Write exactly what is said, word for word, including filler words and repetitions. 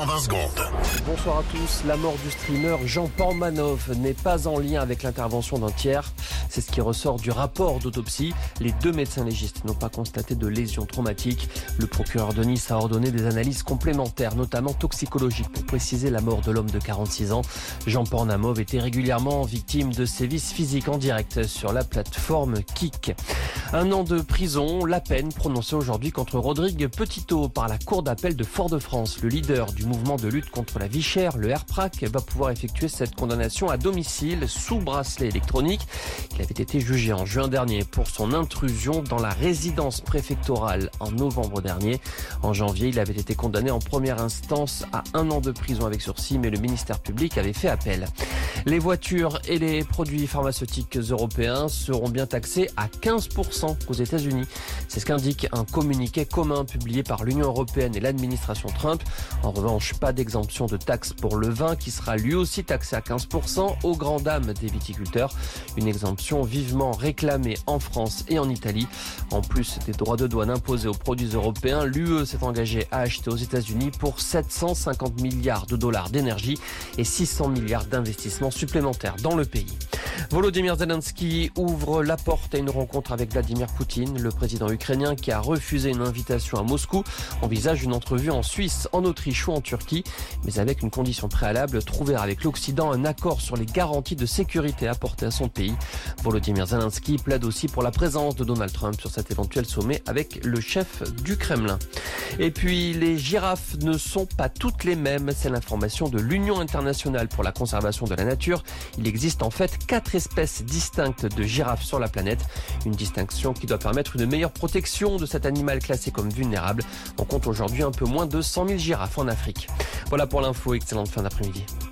En vingt secondes. Bonsoir à tous. La mort du streamer Jean Portmanov n'est pas en lien avec l'intervention d'un tiers. C'est ce qui ressort du rapport d'autopsie. Les deux médecins légistes n'ont pas constaté de lésions traumatiques. Le procureur de Nice a ordonné des analyses complémentaires, notamment toxicologiques, pour préciser la mort de l'homme de quarante-six ans. Jean Portmanov était régulièrement victime de sévices physiques en direct sur la plateforme Kik. Un an de prison, la peine prononcée aujourd'hui contre Rodrigue Petitot par la Cour d'appel de Fort-de-France. Le leader du mouvement de lutte contre la vie chère, le R P R A C, va pouvoir effectuer cette condamnation à domicile sous bracelet électronique. Il avait été jugé en juin dernier pour son intrusion dans la résidence préfectorale en novembre dernier. En janvier, il avait été condamné en première instance à un an de prison avec sursis, mais le ministère public avait fait appel. Les voitures et les produits pharmaceutiques européens seront bien taxés à quinze pour cent aux États-Unis. C'est ce qu'indique un communiqué commun publié par l'Union européenne et l'administration Trump. En revanche, pas d'exemption de taxes pour le vin qui sera lui aussi taxé à quinze pour cent aux grandes dames des viticulteurs. Une exemption vivement réclamée en France et en Italie. En plus des droits de douane imposés aux produits européens, l'U E s'est engagée à acheter aux États-Unis pour sept cent cinquante milliards de dollars d'énergie et six cents milliards d'investissements supplémentaires dans le pays. Volodymyr Zelensky ouvre la porte à une rencontre avec Vladimir Poutine. Le président ukrainien, qui a refusé une invitation à Moscou, envisage une entrevue en Suisse, en Autriche ou en Turquie, mais avec une condition préalable, trouver avec l'Occident un accord sur les garanties de sécurité apportées à son pays. Volodymyr Zelensky plaide aussi pour la présence de Donald Trump sur cet éventuel sommet avec le chef du Kremlin. Et puis, les girafes ne sont pas toutes les mêmes. C'est l'information de l'Union internationale pour la conservation de la nature. Il existe en fait quatre espèces distinctes de girafes sur la planète. Une distinction qui doit permettre une meilleure protection de cet animal classé comme vulnérable. On compte aujourd'hui un peu moins de cent mille girafes en Afrique. Voilà pour l'info. Excellente fin d'après-midi.